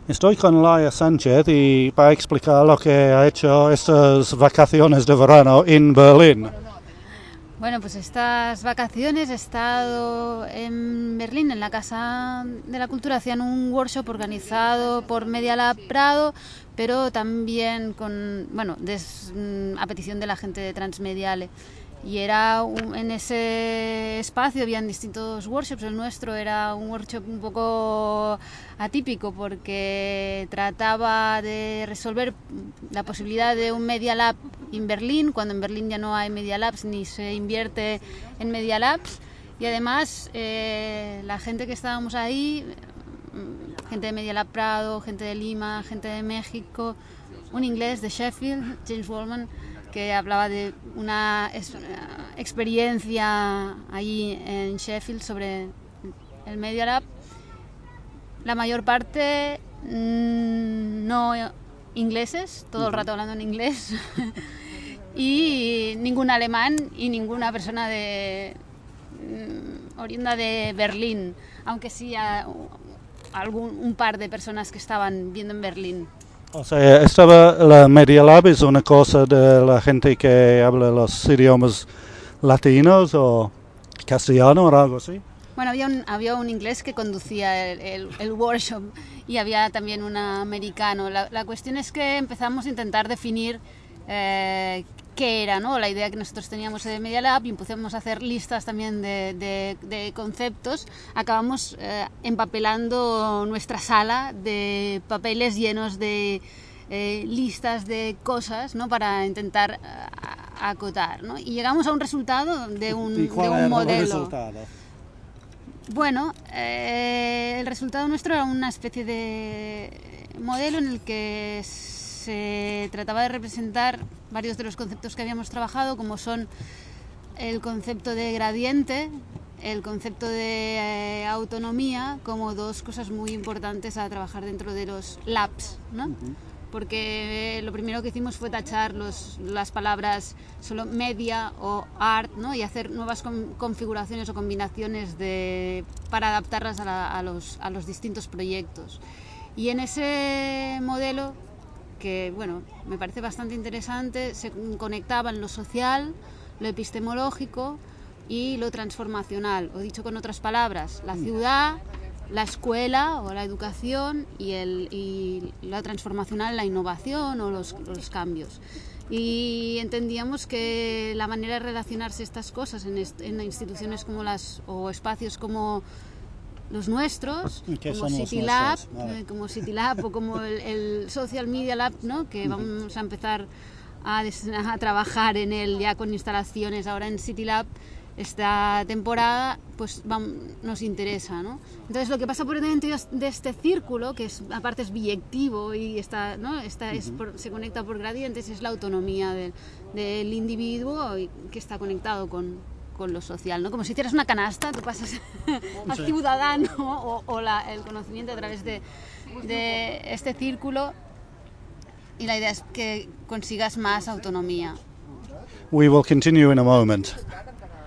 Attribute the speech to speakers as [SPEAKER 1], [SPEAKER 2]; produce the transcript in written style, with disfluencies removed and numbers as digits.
[SPEAKER 1] Estoy con Laia Sánchez y va a explicar lo que ha hecho estas vacaciones de verano en Berlín.
[SPEAKER 2] Bueno, pues estas vacaciones he estado en Berlín, en la Casa de la Cultura. Hacían un workshop organizado por Media Lab Prado, pero también a petición de la gente de Transmediale. Y en ese espacio habían distintos workshops. El nuestro era un workshop un poco atípico porque trataba de resolver la posibilidad de un Media Lab en Berlín, cuando en Berlín ya no hay Media Labs ni se invierte en Media Labs. Y además la gente que estábamos ahí, gente de Media Lab Prado, gente de Lima, gente de México, un inglés de Sheffield, James Wallman, que hablaba de una experiencia allí en Sheffield sobre el Media Lab. La mayor parte no ingleses, todo el rato hablando en inglés, y ningún alemán y ninguna persona oriunda de Berlín, aunque sí un par de personas que estaban viendo en Berlín.
[SPEAKER 1] O sea, la Media Lab es una cosa de la gente que habla los idiomas latinos o castellano o algo así.
[SPEAKER 2] Bueno, había un inglés que conducía el workshop y había también un americano. La cuestión es que empezamos a intentar definir qué era, ¿no? La idea que nosotros teníamos de Media Lab, y empezamos a hacer listas también de conceptos. Acabamos empapelando nuestra sala de papeles llenos de listas de cosas, ¿no? Para intentar acotar, ¿no? Y llegamos a un resultado de un modelo.
[SPEAKER 1] El resultado?
[SPEAKER 2] Bueno, el resultado nuestro era una especie de modelo en el que se trataba de representar varios de los conceptos que habíamos trabajado, como son el concepto de gradiente, el concepto de autonomía, como dos cosas muy importantes a trabajar dentro de los labs, ¿no? Uh-huh. Porque lo primero que hicimos fue tachar las palabras solo media o art, ¿no? Y hacer nuevas configuraciones o combinaciones para adaptarlas a los distintos proyectos. Y en ese modelo, que bueno, me parece bastante interesante, se conectaban lo social, lo epistemológico y lo transformacional, o dicho con otras palabras, la ciudad, la escuela o la educación y la transformacional, la innovación o los cambios. Y entendíamos que la manera de relacionarse estas cosas en instituciones o espacios como los nuestros, como City Lab o como el Social Media Lab, ¿no? Que vamos a empezar a trabajar en él ya con instalaciones ahora en City Lab esta temporada, pues nos interesa, ¿no? Entonces lo que pasa por dentro de este círculo, que aparte es biyectivo y se conecta por gradientes, es la autonomía del individuo que está conectado con lo social, ¿no? Como si hicieras una canasta, tú pasas al ciudadano o el conocimiento a través de este círculo, y la idea es que consigas más autonomía.
[SPEAKER 1] We will continue in a moment.